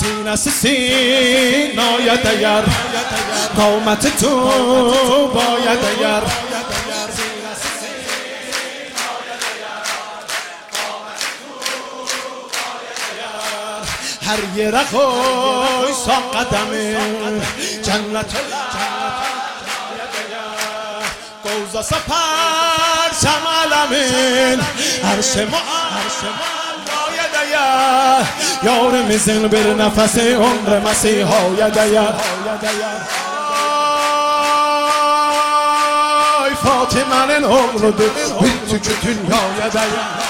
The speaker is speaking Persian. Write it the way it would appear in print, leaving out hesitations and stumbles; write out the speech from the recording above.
سینه سینای دگر قامت تو باید دگر هر یه رقای سا قدمه جنت قوزا سپر شمالمین عرش ما یار میزن بر نفس عمر مسیحای دیا ای فاطمه عمر دل بیت که دنیای دیا